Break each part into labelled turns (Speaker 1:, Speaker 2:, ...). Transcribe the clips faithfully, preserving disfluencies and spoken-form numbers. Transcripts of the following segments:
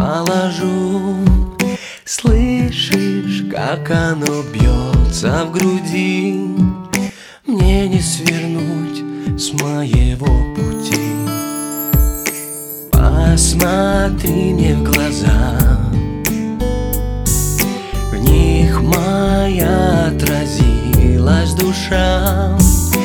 Speaker 1: положу. Слышишь, как оно бьется в груди? Мне не свернуть с моего пути. Посмотри мне в глаза, в них моя отразилась душа.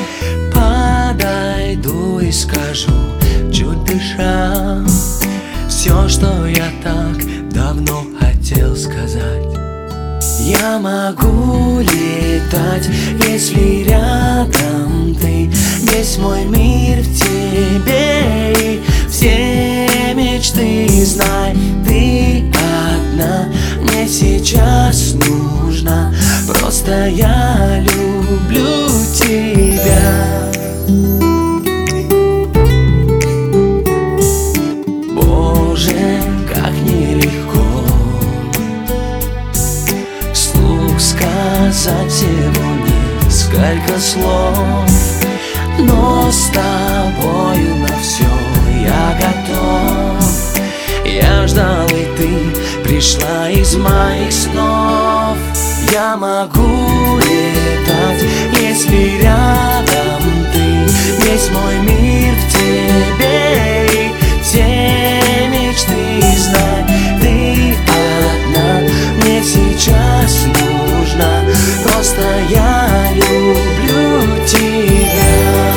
Speaker 1: Подойду и скажу, чуть дыша, все, что я так давно хотел сказать. Я могу летать, если рядом ты. Весь мой мир в тебе, и все мечты, знай, ты одна. Мне сейчас нужна, просто я люблю тебя. Боже, как нелегко вслух сказать всего несколько слов, но с тобою на все я готов. Я ждал, и ты пришла из моих снов. Я могу летать, если рядом ты. Весь мой мир в тебе, и все мечты, знай, ты одна. Мне сейчас нужна, просто я люблю тебя.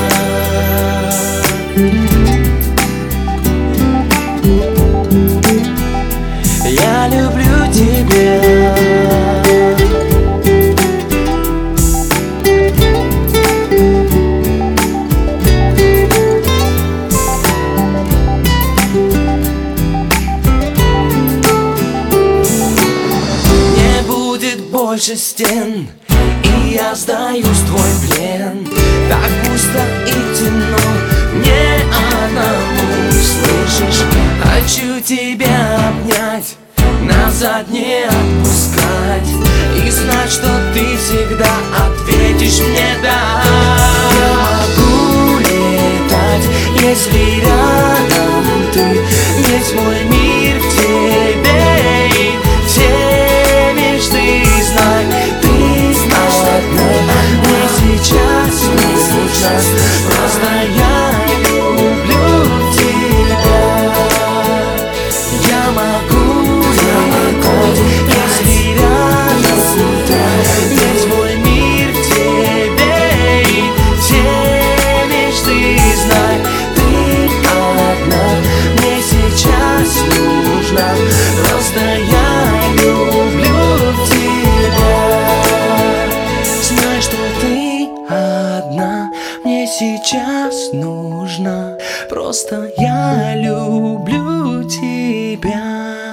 Speaker 1: Я люблю тебя. Больше стен, и я сдаюсь в твой плен. Так пусто и темно мне одному, слышишь? Хочу тебя обнять, назад не отпускать, и знать, что ты всегда ответишь мне да. Я могу летать, если рядом ты. Весь мой мир в тебе, и все мечты, знай, ты одна. Мне сейчас нужна, просто я люблю тебя. Я могу летать, если рядом ты. Весь мой мир в тебе, и все мечты, знай, ты одна. Мне сейчас нужна, просто я люблю тебя. Знай, что ты одна. Мне сейчас нужна, просто я люблю тебя.